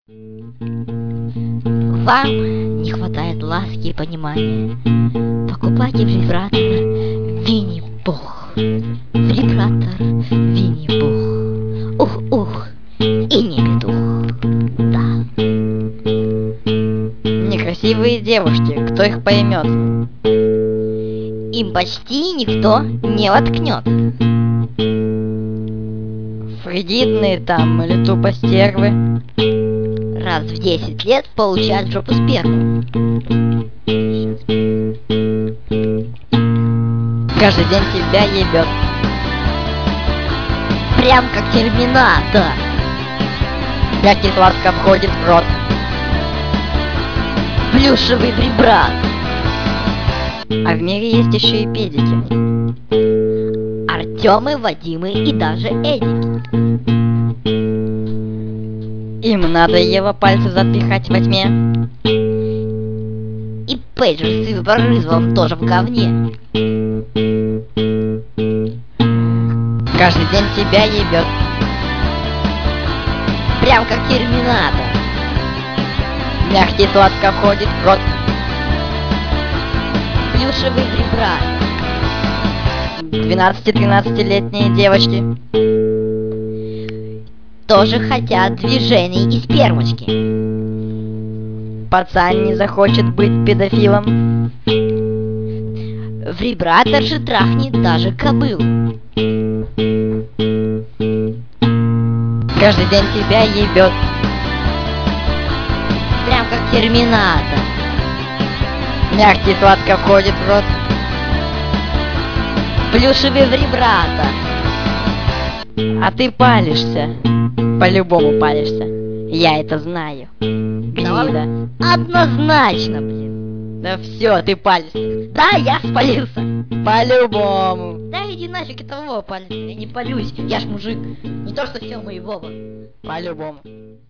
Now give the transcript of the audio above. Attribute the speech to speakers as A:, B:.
A: Вам не хватает ласки и понимания. Покупайте вибратор Винни-Пух. Вибратор Винни-Пух. Ух-ух, и не петух. Да.
B: Некрасивые девушки, кто их поймет?
A: Им почти никто не воткнет.
B: Фригидные там или тупо стервы.
A: Раз в 10 лет получают в жопу сперму.
B: Каждый день тебя ебет.
A: Прям как терминатор.
B: Мягкий сладко входит в рот.
A: Плюшевый вибрат.
B: А в мире есть еще и педики.
A: Артемы, Вадимы и даже Эдики.
B: Им надоело пальцы запихать во тьме.
A: И пейджер с виборызмом тоже в говне.
B: Каждый день тебя ебет.
A: Прям как терминатор.
B: Мягкий сладко входит в рот.
A: Плюшевый вибрат.
B: 12-13-летние девочки
A: Тоже хотят движений и спермочки.
B: Пацан не захочет быть педофилом.
A: Вибратор же трахнет даже кобылу.
B: Каждый день тебя ебет.
A: Прям как терминатор.
B: Мягкий сладко входит в рот.
A: Плюшевый вибратор.
B: А ты палишься. По-любому палишься. Я это знаю. Гнида.
A: Однозначно, блин.
B: Да все, ты палишься.
A: Да, я спалился.
B: По-любому.
A: Да иди нафиг, это Вова палится. Я не палюсь, я ж мужик. Не то что Сёма и Вова.
B: По-любому.